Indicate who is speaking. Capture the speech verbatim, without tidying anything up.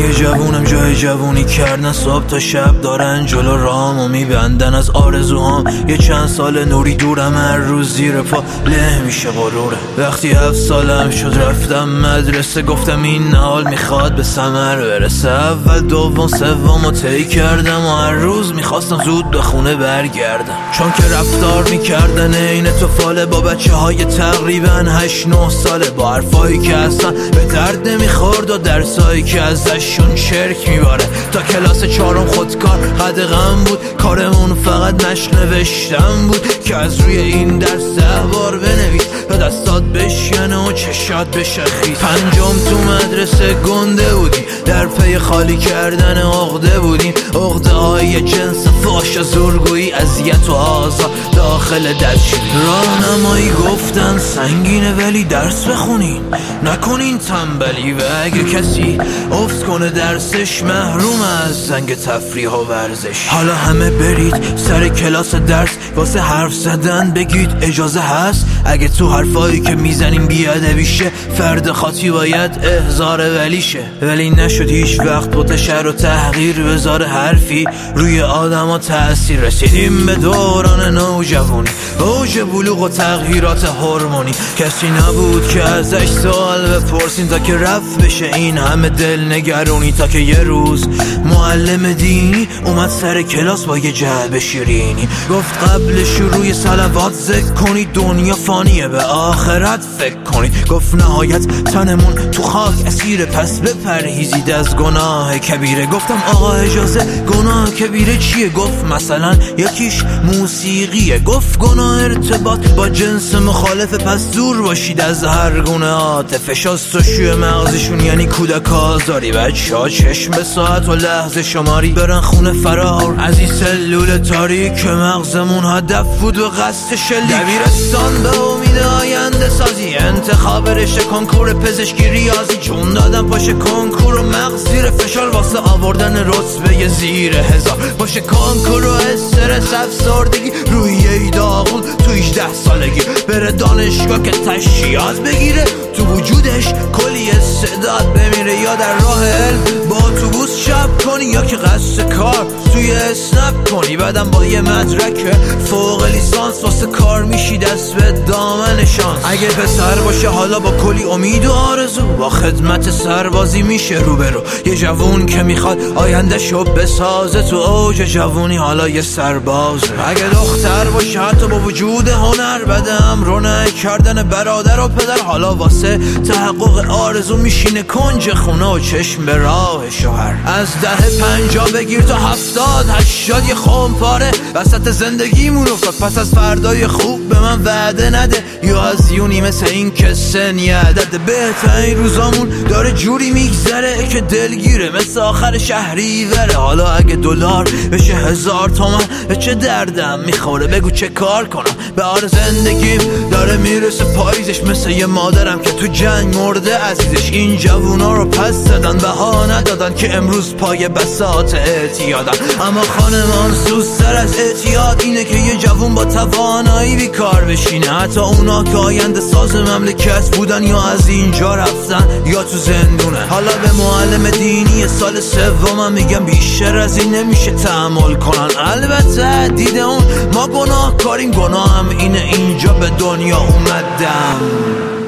Speaker 1: یه جوونم جای جوونی کردن، صبح تا شب دارن جلو رامو میبندن از آرزوهام. یه چند سال نوری دورم، هر روز زیر پا له میشه غروره. وقتی هفت سالم شد رفتم مدرسه، گفتم این نهال میخواد به ثمر برسه. اول دوم سوم و طی کردم و هر روز میخواستم زود به خونه برگردم، چون که رفتار میکردن این توفاله با بچه های تقریبا هشت نه ساله، با حرفایی که اصلا به درد نمیخورد و درسایی که ازشون چرک میباره. تا کلاس چهارم خودکار قدغن بود، کارمون فقط مشق نوشتن بود که از روی این درس ده بار بنویس تا دستات بشکنه و چشات بشه خیس. پنجم تو مدرسه گنده بودیم، در پی خالی کردن عقده بودیم، عقده های جنس فاش و زورگویی، اذیت و آزار داخل درس. راهنمایی گفتن سنگینه ولی درس بخونین، نکنین تنبلی، و اگه کسی افت کنه درسش محروم از زنگ تفریح و ورزش. حالا همه برید سر کلاس درس، واسه حرف زدن بگید اجازه هست. اگه تو حرفایی که میزنیم بیادبی شه، فرد خاطی باید احضار ولی شه. ولی نشد هیچ وقت بوت شر و تحقیر بذاره حرفی روی آدم ها تأثیر. رسیدیم به دوران نوجوانی، اوج بلوغ و تغییرات هورمونی. کسی نبود که ازش سوال بپرسین تا که رفت بشه این همه دل نگرونی. تا که یه روز معلم دینی اومد سر کلاس با یه جعبه شیرینی، گفت قبل شروع صلوات ذکر کنید، دنیا فانیه به آخرت فکر کنید. گفت نهایت تنمون تو خاک اسیره، پس بپرهیزید از گناه کبیره. گفتم آقا اجازه گناه کبیره چیه؟ گفت مثلا یکیش موسیقیه. گفت گناه ارتباط با جنس مخالفه، پس دور باشید از هر گونه عاطفه. شستشوی مغزشون یعنی کودک آزاری، بچه ها چشم به ساعت و لحظه شماری، برن خونه فرار از این سلول تاریک. مغزمون هدف بود و قصد شلیک. دبیرستان به امید آینده سازی، انتخاب رشته کنکور پزشکی ریاضی، چون دادم پاشه کنکور و مغز زیر فشار واسه آوردن رتبه زیر هزار. پاشه کنکور و استرس افسردگی، روحیه داغون تو هجده سالگی، بره دانشگاه که تشریعات بگیره، تو وجودش کلی استعداد بمیره. یا در راه علم با اتوبوس شب کنی، یا که قصد کار توی اسنپ کنی، بعدم با یه مدرک فوق لیسانس واسه کار میشی دست به دامن شانس. اگه پسر باشه حالا با کلی امید و آرزو، با خدمت سربازی میشه روبرو. یه جوون که میخواد آینده شو بسازه، تو اوج جوونی حالا یه سربازه. اگه دختر باشه حتی با وجود هنر، بعد امرونه کردن برادر و پدر، حالا واسه تحقق آرزو میشینه کنج خونه و چشم به راه شوهر. از ده پنجا بگیر تا هفتاد هشتاد یه خمپاره وسط زندگیمون افتاد، پس از فردای خوب به من وعده نده، یا از یونی مثل این که سن یه عدد. بهترین روزامون داره جوری میگذره که دلگیره مثل آخر شهری وره. حالا اگه دلار بشه هزار تومن به چه دردم میخوره؟ بگو چه کار کنم؟ به آر زندگیم داره میرسه پاییزش، مثل یه مادرم که تو جنگ مرده عزیزش. این جوونا رو پس زدن، بها ندادن که امروز پای بساط اعتیادن. اما خانمان سوزتر از اعتیاد اینه که یه جوون با توانایی بیکار بشینه، حتی اونا که آینده ساز مملکت بودن یا از اینجا رفتن یا تو زندونه. حالا به معلم دینی سال سومم میگم بیشتر از این نمیشه تحمل کنن. البته دیده اون ما گناه کاریم، گناه هم اینه اینجا به دنیا اومدم.